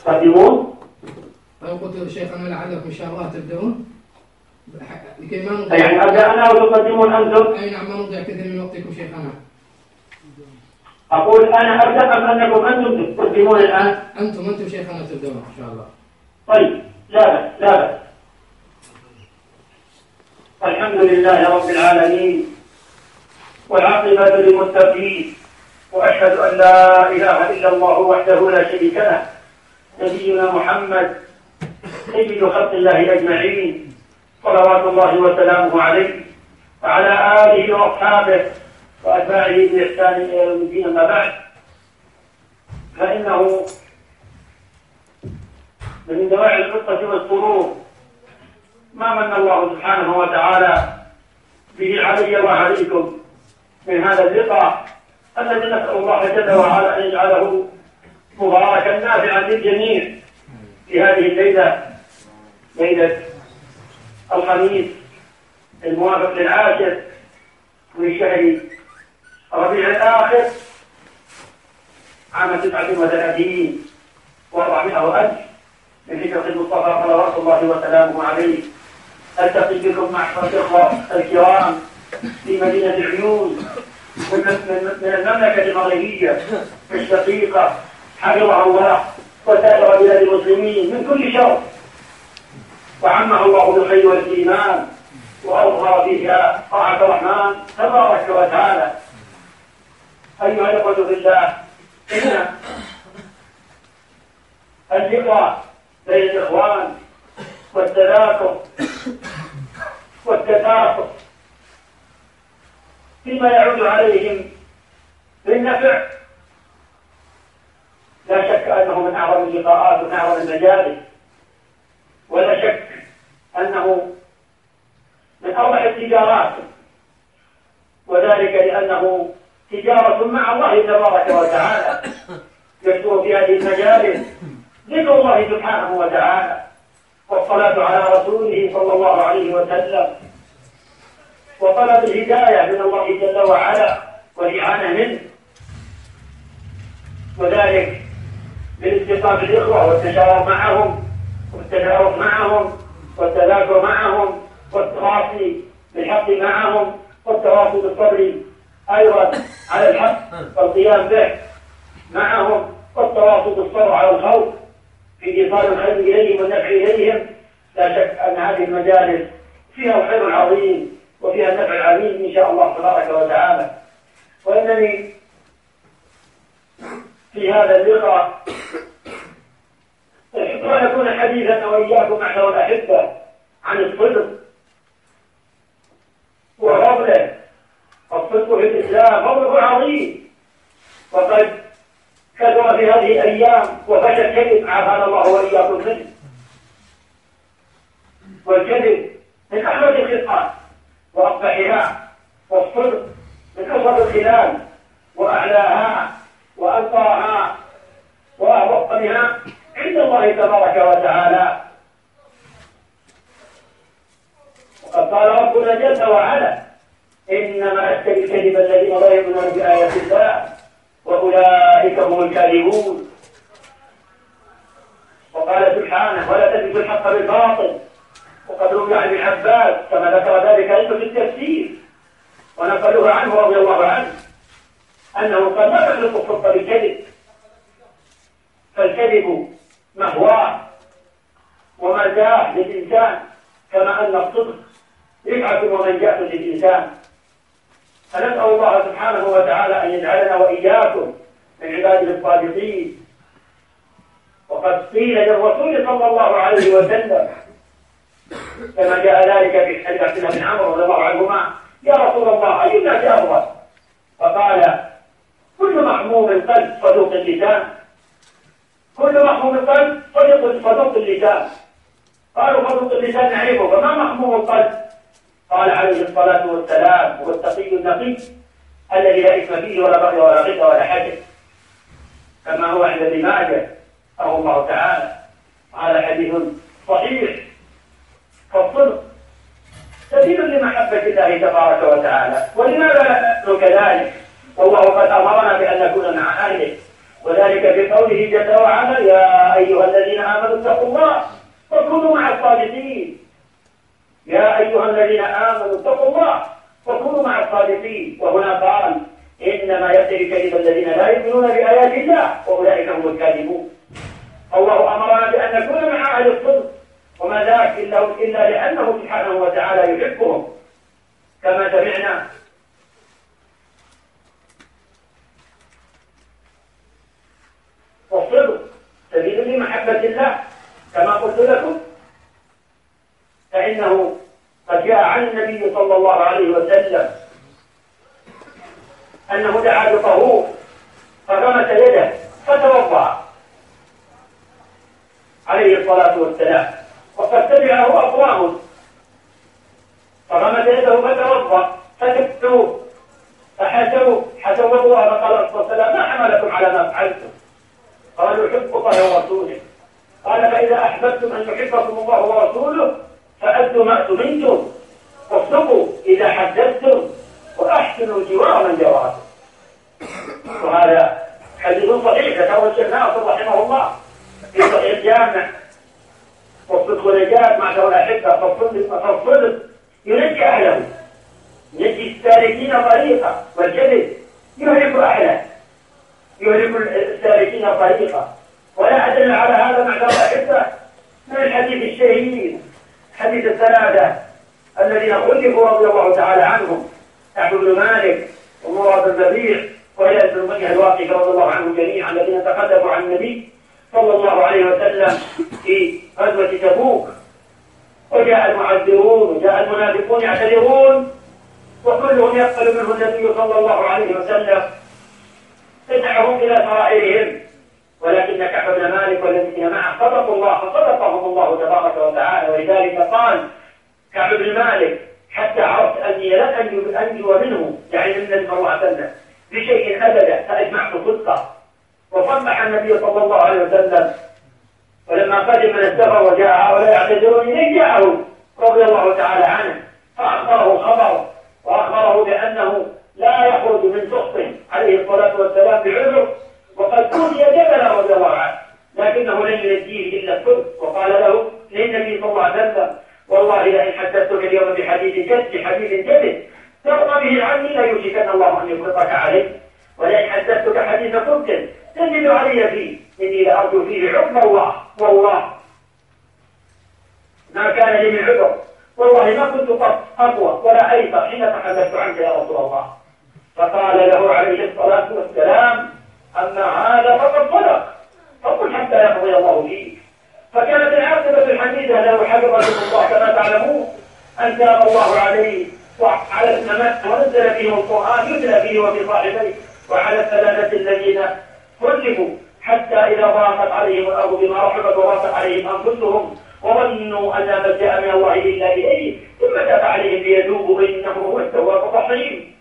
تقدمون؟ قلت شيخنا لعلكم إن شاء الله تبدأون لكي ما نضيع. يعني أبدأ أنا وتقدمون أنتم؟ أي نعم، ما نضيع كثير من وقتكم شيخنا. أقول أنا أبدأ أم أنكم أنتم تقدمون الآن؟ أنتم شيخنا تبدأون إن شاء الله. طيب، لا بأس. الحمد لله رب العالمين والعاقبة للمتقين، وأشهد أن لا إله إلا الله وحده لا شريك له، نبينا محمد سيد خلق الله أجمعين صلوات الله وسلامه عليه وعلى آله وأصحابه وأتباعه بإحسان إلى يوم الدين. أما بعد، فإنه من دواعي القصة والسرور ما من الله سبحانه وتعالى به علي وعليكم من هذا اللقاء الذي نسأل الله جل وعلا أن يجعله مباركا نافعا للجميع في هذه الليلة، ليلة الخميس الموافق للعاشر من شهر ربيع الآخر عام 39 و400 من هجرة المصطفى صلوات الله وسلامه عليه. ألتقي بكم معشر الإخوة الكرام في مدينة العيون من المملكة المغربية الشقيقة حفظها الله وسائر بلاد المسلمين من كل شر، وعمه الله بالخير والإيمان وأظهر فيها طاعة الرحمن تبارك وتعالى. أيها الأخوة في الله، إن اللقاء بين الإخوان والتذاكر والتكاثر فيما يعود عليهم بالنفع لا شك أنه من أعظم اللقاءات ومن أعظم المجالس، ولا شك أنه من أربح التجارات، وذلك لأنه تجارة مع الله تبارك وتعالى يكثر في هذه المجالس ذكر الله سبحانه وتعالى والصلاة على رسوله صلى الله عليه وسلم وطلب الهداية من الله جل وعلا والإعانة منه، وذلك بالاستقام بالإخوة والتشاور معهم والتدارك معهم والتذاكر معهم والتواصي بالحق معهم والتواصي بالصبر أيضا على الحق والقيام به معهم والتواصي بالصبر على الخوف في إيصال الخير إليهم والنفع إليهم. لا شك أن هذه المجالس فيها الخير العظيم وفيها النفع العظيم إن شاء الله تبارك وتعالى. وإنني في هذا اللقاء أحب أن يكون حديثا وإياكم معشر الأحبة عن الصدق وفضله. الصدق في الإسلام فضله عظيم، وقد كثر في هذه الأيام وفشى الكذب عافانا الله وإياكم منه. والكذب من أحمد الخصال وأقبحها، والصدق من أصل الخلال وأعلاها وأنقاها وأعظمها عند الله تبارك وتعالى. وقد قال ربنا جل وعلا: إنما أشتري الكذب الذين لا يؤمنون بآيات الله وأولئك هم الكاذبون. وقال سبحانه: ولا تلبسوا الحق بالباطل. وقد روي عن ابن عباس كما ذكر ذلك أيضا في التفسير ونقلوه عنه رضي الله عنه أنه قال: لا تخلق الصدق بالكذب، فالكذب مهواه ومزاح للإنسان، كما أن الصدق رفعة ومنجاة للإنسان. فنسأل الله سبحانه وتعالى أن يجعلنا وإياكم من عباده الصادقين. وقد قيل للرسول صلى الله عليه وسلم كما جاء ذلك في حديث عبد الله بن عمرو رضي الله عنهما: يا رسول الله أي الناس أفضل؟ فقال: كل محموم قلب صدوق اللسان. كل محموم قلب صدوق اللسان. قالوا: صدوق اللسان نعرفه، فما محموم القلب؟ قال عليه الصلاة والسلام: هو التقي النقي الذي لا إثم فيه ولا بغي ولا غش ولا حسد، كما هو عند ابن ماجه رحمه الله تعالى. هذا حديث صحيح. فالصدق سبيل لمحبة الله تبارك وتعالى. ولماذا نحن كذلك والله قد أمرنا بأن نكون مع أهله؟ وذلك في قوله جل وعلا: يا أيها الذين آمنوا اتقوا الله وكونوا مع الصادقين. يا أيها الذين آمنوا اتقوا الله وكونوا مع الصادقين. وهنا قال: إنما يفتري كذب الذين لا يؤمنون بآيات الله وأولئك هم الكاذبون. الله أمرنا بأن نكون مع أهل الصدق، وما ذاك إلا لأنه سبحانه وتعالى يحبهم كما سمعنا. والصدق سبيل لمحبة الله كما قلت لكم، فإنه قد جاء عن النبي صلى الله عليه وسلم أنه دعا بطهور فغمس يده فتوضأ عليه الصلاة والسلام، وقد تبعه أقوام فغمس يده فتوضأ فتبتوا فحسوا وضوءه، فقال عليه الصلاة والسلام: ما حملكم على ما فعلتم؟ قالوا: حب الله ورسوله. قال: فإذا أحببتم أن يحبكم الله ورسوله فأدوا ما أؤتمنتم، واصدقوا إذا حدثتم، وأحسنوا جوار من جواركم. وهذا حديث صحيح ذكره الشيخ ناصر رحمه الله في صحيح الجامع. والصدق نجاة معشر الأحبة، فالصدق ينجي أهله، ينجي السالكين طريقة، والكذب يهلك أهله، يهلك السالكين طريقة. ولا أدل على هذا معشر الأحبة من الحديث الشهير، حديث الثلاثة الذين خلفوا رضي الله تعالى عنهم: كعب بن مالك ومراد الربيع وهلال بن أمية الواقي رضي الله عنهم جميعا، الذين تقدموا عن النبي صلى الله عليه وسلم في غزوة تبوك. وجاء المعذرون وجاء المنافقون يعتذرون، وكلهم يقبل منه النبي صلى الله عليه وسلم يدعهم إلى سرائرهم، ولكن كعب بن مالك والذين معه صدقوا الله فصدقهم الله تبارك وتعالى. ولذلك قال كعب بن مالك: حتى عرفت أني لن أنجو منه، يعني من النبي صلى الله عليه وسلم، بشيء أبدا فأجمعت صدقه. وصبح النبي صلى الله عليه وسلم، ولما قدم من السفر وجاء هؤلاء يعتذرون إليه جاءه رضي الله تعالى عنه فأخبره خبر، وأخبره بأنه لا يخرج من سخط عليه الصلاة والسلام بعذر، وقد كوفي جبلا رضي الله عنه، لكنه لن ينجيه إلا الصدق. وقال له للنبي صلى الله عليه وسلم: والله لئن حدثتك اليوم بحديث كذب ترضى به عني لا يوشكن الله أن يفرطك عليه، ولئن حدثتك حديث صدق تجد علي فيه إني لأرجو فيه حكم الله، والله ما كان لي من عذر، والله ما كنت قط أقوى ولا أيسر حين تحدثت عنك يا رسول الله. فقال له عليه الصلاة والسلام: أما هذا فقد صدق، فقل حتى يقضي الله فيه. فكانت العاقبة الحميدة له حفظه الله كما تعلمون أن تاب الله عليه وعلى السماء ونزل فيه القرآن يتلى فيه وفي صاحبيه، وعلى الثلاثة الذين خلفوا حتى إذا ضاقت عليهم الأرض بما رحبت وضاقت عليهم أنفسهم وظنوا أن لا ملجأ من الله إلا إليه ثم تاب عليهم ليتوبوا إنه هو التواب الرحيم.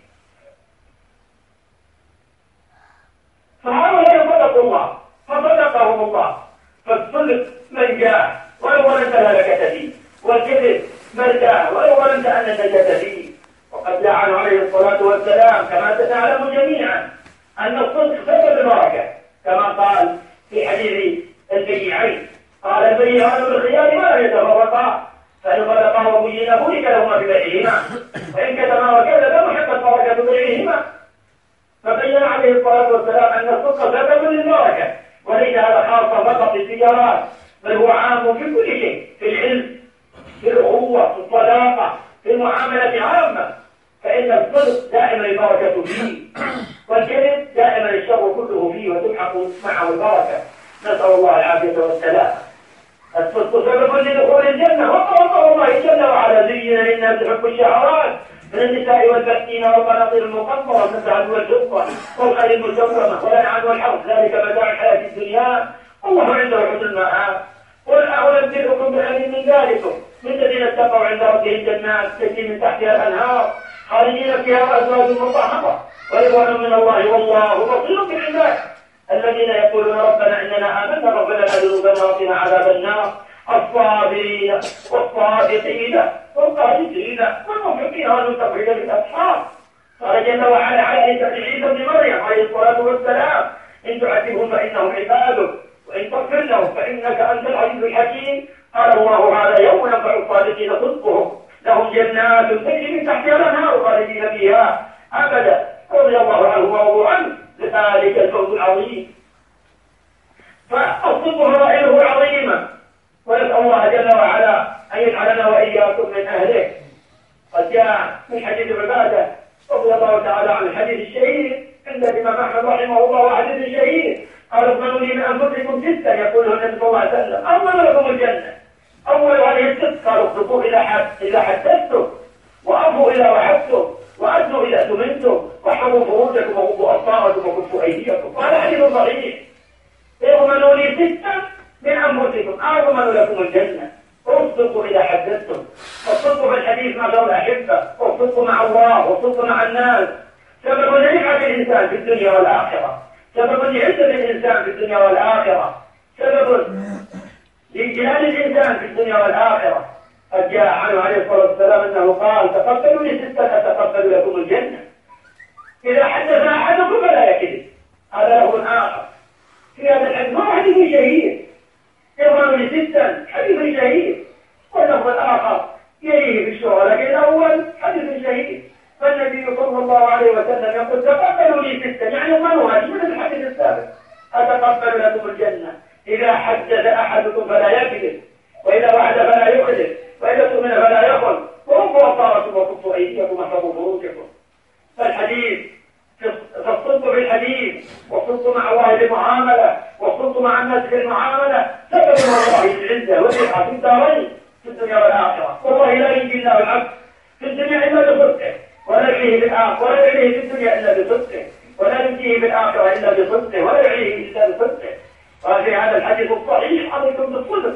فهؤلاء صدقوا الله فصدقهم الله. فالصدق من جاء ولو ظننت هلكت فيه، والكذب من جاء ولو ظننت أن النجاة فيه. وقد جاء عنه عليه الصلاة والسلام كما تعلمون جميعا أن الصدق سبب البركة، كما قال في حديث البيعين: قال البيعان بالخيار ما لم يتفرقا، فإن صدقا وبينا بورك لهما في بيعهما، وإن كتما وكذبا محقت بركة بيعهما. فبين عليه الصلاة والسلام أن الصدق سبب للبركة، وليس هذا خاصة فقط في التجارات، بل هو عام في كل شيء، في العلم، في الأخوة، في الصداقة، في المعاملة عامة. فإن الصدق دائما البركة فيه، والكذب دائما الشر كله فيه وتلحق معه البركة. نسأل الله العافية والسلام. الصدق سبب لدخول الجنة، وقال الله جل وعلا: زين للناس حب الشهوات من النساء والبنين والقناطير المقنطرة من الذهب والفضة والخيل المسومة والأنعام والحرث، ذلك متاع الحياة الدنيا والله عنده حسن المآب. قل أنبئكم بخير من ذلكم للذين اتقوا عند ربهم جنات تجري من تحتها الأنهار خالدين فيها وأزواج مطهرة ورضوان من الله والله بصير بالعباد. الذين يقولون ربنا إننا آمنا فاغفر لنا ذنوبنا وقنا عذاب النار. الصابرين والصادقين والقانتين والمنفقين والمستغفرين بالأسحار. قال جل وعلا على عيسى بن مريم عليه الصلاة والسلام: إن تعذبهم فإنهم عبادك وإن تغفر لهم فإنك أنت العزيز الحكيم. قال الله هذا يوم ينفع الصادقين صدقهم لهم جنات تجري من تحتها الأنهار خالدين فيها أبدا رضي الله عنه ورضوا عنه ذلك الفوز العظيم. فالصدق فضائله عظيمة، ونسأل الله جل وعلا أن يجعلنا وإياكم من أهله. قد جاء من حديث عبادة رضي الله تعالى عن الحديث الشهير عند الإمام أحمد رحمه الله وحديث الشهير قال اضمنوا لي من أنفسكم ستا يقوله النبي صلى الله عليه وسلم أضمن لكم الجنة. أول هذه الست قالوا اصدقوا إذا حدثتم، وأوفوا إذا وعدتم، وأدوا إذا أتمنتم، واحفظوا فروجكم وغضوا أبصاركم وكفوا أيديكم. قال حديث صحيح اضمنوا لي ستا من أنفسكم أضمن لكم الجنة. اصدقوا إذا حدثتم. الصدق في الحديث مع ذوي الأحبة، والصدق مع الله، والصدق مع الناس سبب لرفعة الإنسان في الدنيا والآخرة، سبب لعزة الإنسان في الدنيا والآخرة، سبب لإجلال الإنسان في الدنيا والآخرة. قد جاء عنه عليه الصلاة والسلام أنه قال تقبلوا لي ستا أتقبل لكم الجنة. إذا حدث أحدكم فلا يكذب. هذا له آخر في هذا الحديث ما حديث شهير اضمنوا لي ستا حديث شهير، واللفظ الآخر يليه في الشهرة، لكن الأول حديث شهير. فالنبي صلى الله عليه وسلم يقول تقبلوا لي ستا يعني اضمنوا هذه من الحديث السابق أتقبل لكم الجنة. إذا حدث أحدكم فلا يكذب، وإذا وعد فلا يخلف، وإذا تؤمن فلا يخن، وغضوا أبصاركم وكفوا أيديكم واحفظوا فروجكم. فالحديث فالصدق في الحديث، والصدق مع الله بالمعاملة، والصدق مع الناس في المعاملة سبب الله العزة والرفعة في الدارين في الدنيا والآخرة. والله لا ينجي الله العبد في الدنيا إلا بصدقه، ولا يعيه بالآخرة، ولا يعيه في الدنيا إلا بصدقه، ولا ينجيه بالآخرة إلا بصدقه، ولا يعيه إلا بصدقه. وفي هذا الحديث الصحيح عليكم بالصدق.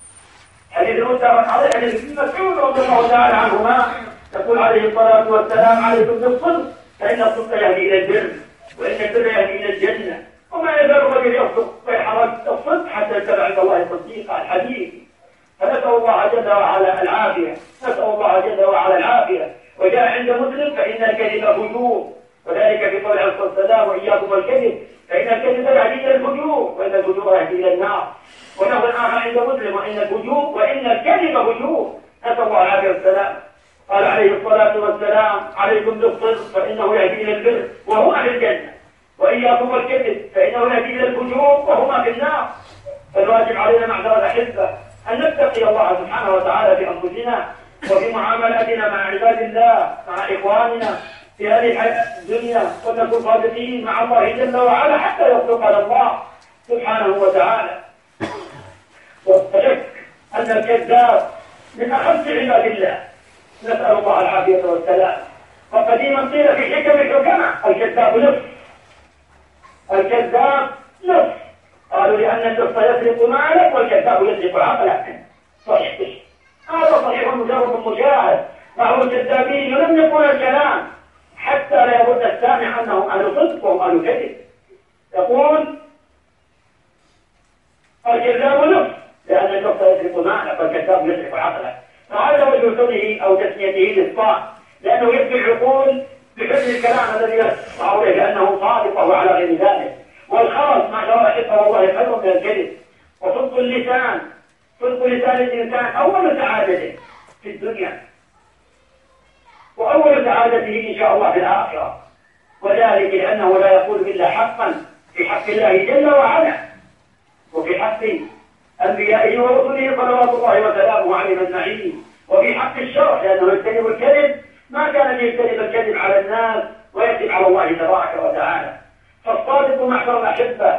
حديث المتفق عليه حديث ابن مسعود رضي الله تعالى عنهما يقول عليه الصلاة والسلام عليكم بالصدق فإن الصدق يهدي إلى البر، وإن البر يهدي إلى الجنة، وما يزال الرجل يصدق ويحرج الصدق حتى يتبع عند الله صديقا. الحديث. فنسأل الله جل وعلا العافية، نسأل الله جل وعلا العافية. وجاء عند مسلم فإن الكذب فجور، وذلك في قول عليه الصلاة والسلام وإياكم الكذب فإن الكذب يهدي إلى الفجور، وإن الفجور يهدي إلى النار. ونحو آخر عند مسلم وإن الكذب فجور، نسأل الله العافية والسلام. قال عليه الصلاة والسلام عليكم بالصدق فإنه يهدي إلى البر وهو أهل الجنة، وإياكم الكذب فإنه يهدي إلى الفجور وهما في النار. فالواجب علينا معذرة الأحبة أن نتقي الله سبحانه وتعالى في أنفسنا وفي معاملاتنا مع عباد الله، مع إخواننا في هذه الدنيا، ونكون صادقين مع الله جل وعلا حتى يصدقنا الله سبحانه وتعالى. وشك أن الكذاب من أخص عباد الله، نسأل الله العافية والسلام. وقديما قيل في حكم الحكماء الكذاب نصف، الكذاب نصف. قالوا لأن النصف يسرق مالك والكذاب يسرق عقلك. صحيح، هذا صحيح مجرد مشاهد. فهو الكذابين لم يقول الكلام حتى لا يظن السامع أنهم أهل صدق وهم أهل كذب. يقول الكذاب نصف لأن النصف يسرق مالك والكذاب يسرق عقلك. فهذا وجه كونه أو تسميته نصفان، لأنه يكفي العقول بحسن الكلام الذي يسمع به لأنه صادق وهو على غير ذلك. والخرس ما شاء الله حفظه الله خير من الكذب. وصدق اللسان، صدق لسان الإنسان أول سعادته في الدنيا وأول سعادته إن شاء الله في الآخرة، وذلك لأنه لا يقول إلا حقا في حق الله جل وعلا وفي حق أنبيائه ورسله صلوات الله وسلامه عليهم أجمعين، وفي حق الشرع لأنه يجتنب الكذب ما كان يجتنب الكذب على الناس ويكذب على الله تبارك وتعالى. فالصادق معشر الأحبة،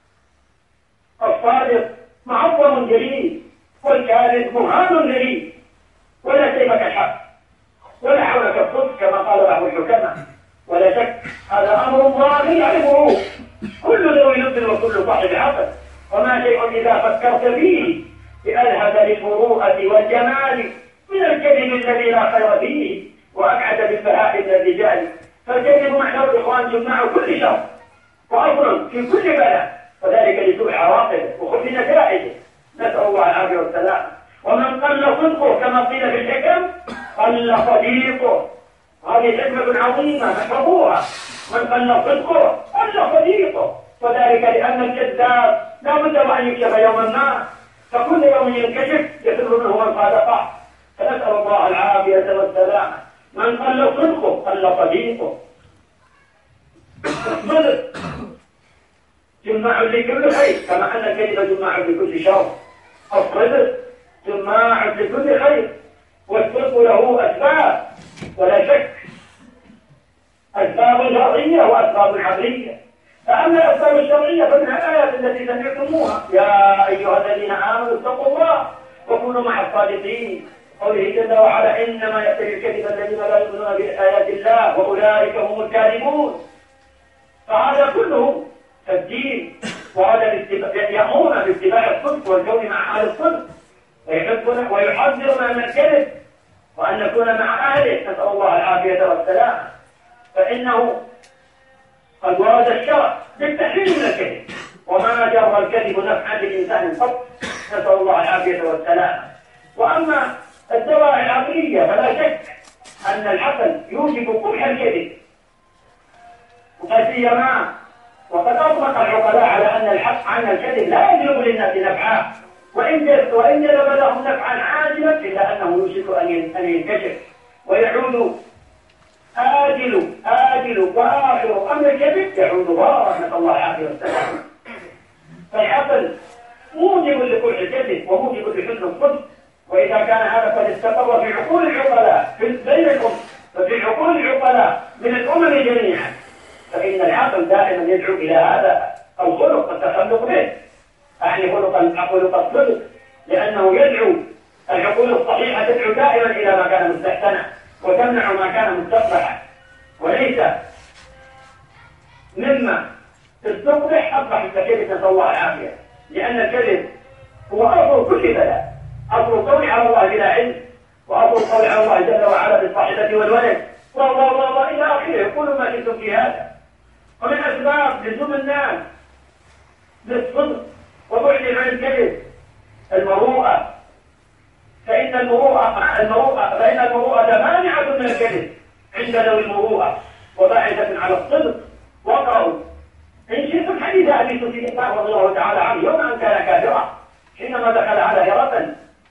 الصادق معظم جليل، والكاذب مهان جليل، ولا سيف كالحق ولا حول كالصدق كما قال بعض الحكماء. ولا شك هذا أمر الله يعلمه كل ذوي لب وكل صاحب عقل، وما شيء إذا فكرت فيه بألهب للمروءة والجمال من الكذب الذي لا خير فيه وأبعد بالبهاء من الرجال. فالكذب محذور الإخوان جماع كل شر وأصل في كل بلاء، وذلك لسوء عواقبه وخبث نتائجه، نسأل الله العافية والسلام. ومن قل صدقه كما قيل في الحكم قل صديقه. هذه حكمة عظيمة احفظوها. من قل صدقه قل صديقه، وذلك لأن الكذاب لا بد وأن يكشف يوما ما، فكل يوم ينكشف يفر منه من صادقه، فنسأل الله العافية والسلامة. من قل صدقه قل صديقه. الصدق جماع لكل خير كما أن الكذب جماع لكل شر. الصدق جماع لكل خير، والصدق له أسباب ولا شك، أسباب شرعية وأسباب عقلية. فأما الأسباب الشرعية فمنها الآيات التي سمعتموها: يا أيها الذين آمنوا اتقوا الله وكونوا مع الصادقين. قوله جل وعلا: إنما يفتري الكذب الذين لا يؤمنون بآيات الله وأولئك هم الكاذبون. فهذا كله تبديل، وهذا يأمرنا باتباع الصدق والكون مع أهل الصدق، ويحذرنا من الكذب وأن نكون مع أهله، نسأل الله العافية والسلام. فإنه قد ورد الشرع بالتحذير من الكذب، وما جرى الكذب نفعا للإنسان قط، نسأل الله العافية والسلام. وأما الدواعي العقلية فلا شك أن العقل يوجب قبح الكذب، وسيما وقد أطلق العقلاء على أن الكذب لا يجلب للناس نفعا، وإن جلب لهم نفعا عاجلا إلا أنه يوشك أن ينكشف ويعود آجل وآخر أمر الكذب يعود ضارا، نسأل الله العافية والسلام. فالعقل موجب لكل الكذب وموجب لحسن الصدق، وإذا كان هذا قد استقر في عقول العقلاء بين الأمم وفي عقول العقلاء من الأمم جميعا، فإن العقل دائما يدعو إلى هذا الخلق التخلق به، أعني خلق الصدق، لأنه يدعو العقول الصحيحة تدعو دائما إلى ما كان مستحسنا وتمنع ما كان مستقبحا، وليس مما تستقبح أقبح الكذب، نسأل الله العافية. لأن الكذب هو أصل كل بلاء، أصل القول على الله بلا علم، وأصل القول على الله جل وعلا بالصاحبة والولد والله إلى آخره. يقول ما شئتم في هذا. ومن أسباب لزوم الناس بالصدق وبعدهم عن الكذب المروءة، فإن المروءة مانعة من الكذب عند ذوي المروءة وباعثة على الصدق. واقرأوا إن شئتم حديث أبي سفيان رضي الله تعالى عنه يوم أن كان كافرا حينما دخل على هرقل،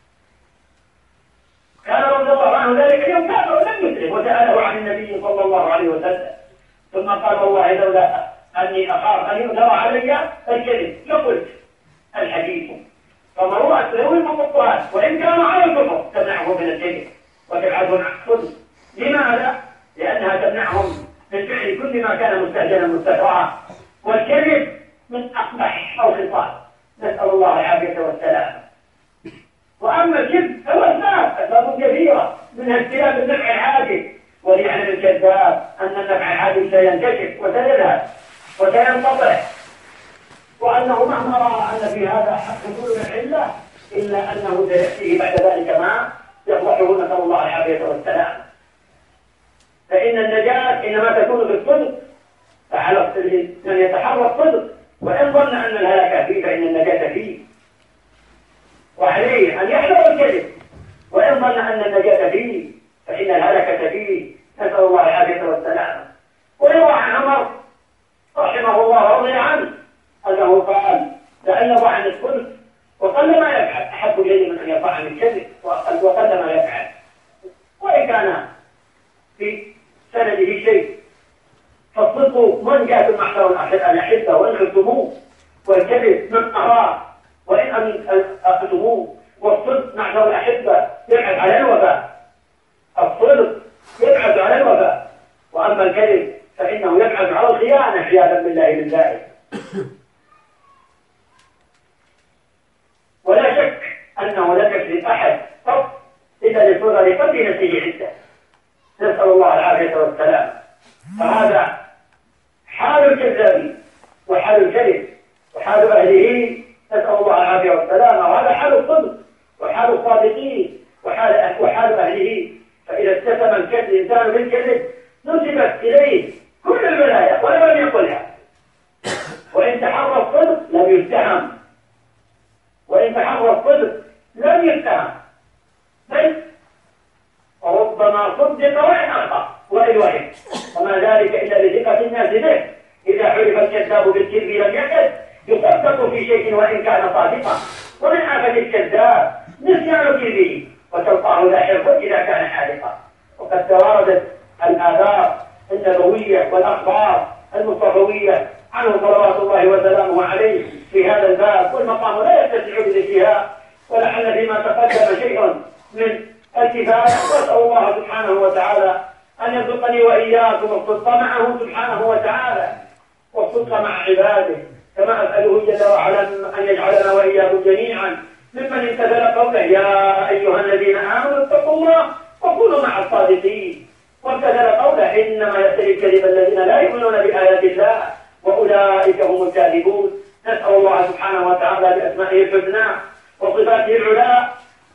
كان رضي الله عنه ذلك اليوم كافر ولم يسلم، وسأله عن النبي صلى الله عليه وسلم، ثم قال: والله لولا أني أخاف أن يؤثر علي الكذب لقلت الحديث. فمروءة ذوي المقطعات وإن كان على الكفر تمنعه من الكذب وتبعده عن الصدق. لماذا؟ لأنها تمنعهم من فعل كل ما كان مستهجنا مستكرها، والكذب من أقبح الخصال، نسأل الله العافية والسلام. وأما الكذب فهو أسباب كثيرة، منها اختلاف النفع العاجل، وليعلم الكذاب أن النفع العاجل سينكشف وسيذهب وسينقطع، وأنه مهما رأى أن في هذا حصول العلة إلا أنه سيأتيه بعد ذلك ما يفضحه، نسأل الله العافية والسلام. فإن النجاة إنما تكون بالصدق، فعلى من يتحرى الصدق، وإن ظن أن الهلاك فيه فإن النجاة فيه، وعليه أن يحذر الكذب، وإن ظن أن النجاة فيه فإن الهلكة فيه، نسأل الله العافية والسلام. ويروى عن عمر رحمه الله رضي عنه أنه قال: لأن يضع عن الصدق وقل ما يفعل أحب إليه من أن يضع عن الكذب وقل ما يفعل، وإن كان في سنده شيء، فالصدق منجاة محشر الأحبة وإن خفتموه، والكذب من أراه وإن أخذتموه، والصدق محشر الأحبة يبعد على الوفاء. الصدق يبعد على الوفاء، وأما الكذب فإنه يبعد على الخيانة عياذا بالله من ذلك. ولا شك أنه لا تكذب أحد قط إلا لصغر قلب نفسه عدة، نسأل الله العافية والسلام. فهذا حال الكذاب وحال الكذب وحال أهله، نسأل الله العافية والسلام. وهذا حال الصدق وحال الصادقين وحال أهله. فإذا اتسم الإنسان بالكذب نسبت إليه كل الولاية ولم يقلها، وإن تحرى الصدق لم يتهم، بل وربما صدق وإن أخطأ وإن وهم، وما ذلك إلا لثقة الناس به إذا عرف الكذاب بالكذب لم يكد يصدق في شيء وإن كان صادقا. ومن آفة الكذاب نسيان كذبه وتلقاه لاحقا إذا كان حادقا. وقد تواردت الآثار النبوية والأخبار المصطفوية عنه صلوات الله وسلامه عليه في هذا الباب، والمقام لا يتسع بالانتهاء، ولعل فيما تقدم شيء من الكفاية. وأسأل الله سبحانه وتعالى أن يرزقني وإياكم الصدق معه سبحانه وتعالى والصدق مع عباده، كما أسأله جل وعلا أن يجعلنا وإياكم جميعا ممن امتثل قوله يا أيها الذين آمنوا اتقوا الله وكونوا مع الصادقين، وامتثل قوله إنما يفتري الكذب الذين لا يؤمنون بآيات الله وأولئك هم الكاذبون. نسأل الله سبحانه وتعالى بأسمائه الحسنى وصفاته العلى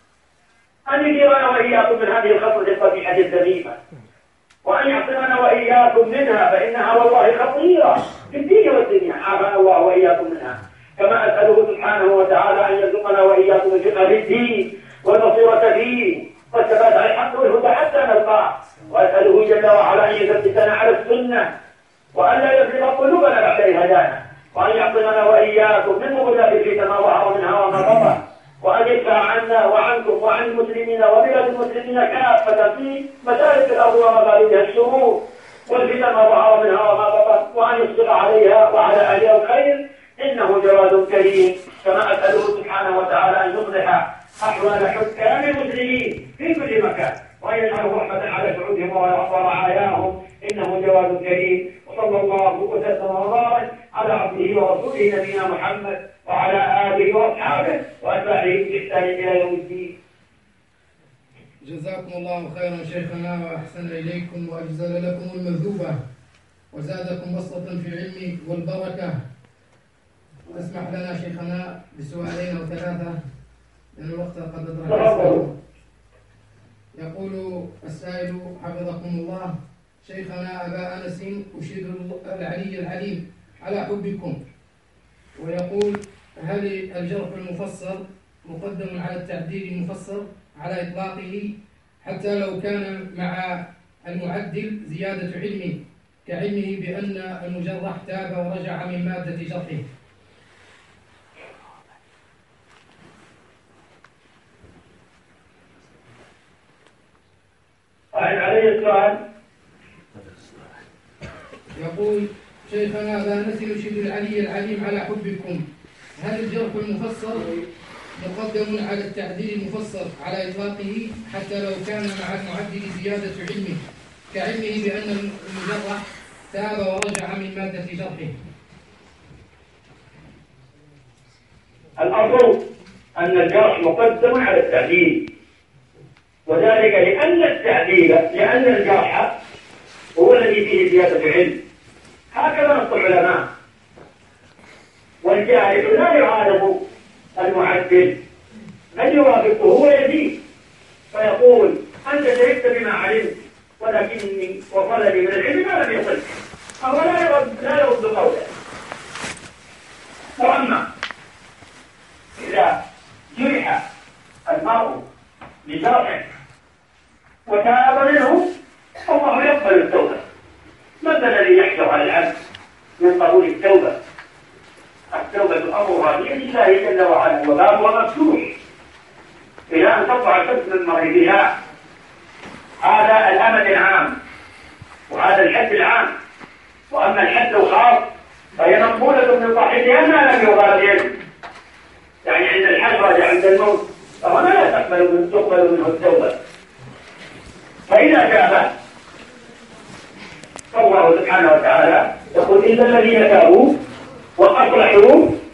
أن يجيرنا وإياكم من هذه الخطوة القبيحة الذميمة، وأن يعصمنا وإياكم منها، فإنها والله خطيرة في الدين والدنيا، عافانا الله وإياكم منها. كما أسأله سبحانه وتعالى أن يرزقنا وإياكم الفقه في الدين والبصيرة فيه والثبات على الحق والهدى حتى نلقاه. وأسأله جل وعلا أن يثبتنا على السنة وأن لا يفرغ قلوبنا بعد إذ هدانا، وأن يعصمنا وإياكم من مضلات الفتن ما ظهر منها وما بطن، وأن يدفع عنا وعنكم وعن المسلمين وبلاد المسلمين كافة في مشارق الأرض ومغاربها الشرور والفتن ما ظهر منها وما بطن، وأن يصدق عليها وعلى أهلها الخير إنه جواد كريم. كما أسأله سبحانه وتعالى أن يصلح أحوال حكام المسلمين في كل مكان، وأن يجعله رحمة على شعوبهم ورعاياهم إنه جواد كريم. وصلى الله وسلم وبارك على عبده ورسوله نبينا محمد وعلى آله وأصحابه وأتباعه بإحسان إلى يوم الدين. جزاكم الله خيرا شيخنا وأحسن إليكم وأجزل لكم المثوبة وزادكم بسطة في العلم والبركة. تسمح لنا شيخنا بسؤالين أو ثلاثة لأن الوقت قد أدرك. يقول السائل حفظكم الله: شيخنا أبا أنس أشهد العلي العليم على حبكم، ويقول: هل الجرح المفسر مقدم على التعديل المفسر على إطلاقه حتى لو كان مع المعدل زيادة علمه كعلمه بأن المجرح تاب ورجع من مادة جرحه؟ عليه السؤال. يقول: شيخنا أبا أنس يشهد العلي العليم على حبكم، هل الجرح المفسر مقدم على التعديل المفسر على إطلاقه حتى لو كان مع المعدل زيادة علمه كعلمه بأن المجرح تاب ورجع من مادة جرحه؟ الأصل أن الجرح مقدم على التعديل، وذلك لأن الجرح هو الذي فيه زيادة علم، هكذا نص العلماء. والجاهل لا يعارض المعدل بل يوافقه ويزيد فيقول: أنت شهدت بما علمت ولكني وصل لي من العلم ما لم يصل، فهو لا يرد قوله. وأما إذا جرح المرء بجرح وتاب منه الله يقبل التوبة. ماذا الذي يحجر على العبد من قبول التوبة؟ التوبة أمرها بيد الله جل وعلا وبابها مفتوح إلى أن تطلع الشمس من مغربها. هذا الأمد العام وهذا الحد العام. وأما الحد الخاص فهي مقبولة من صاحبها ما لم يغادر، يعني عند الحسرة عند الموت فهنا لا تقبل منه التوبة. فإذا تاب فالله سبحانه وتعالى يقول: إلا الذين تابوا وأصلحوا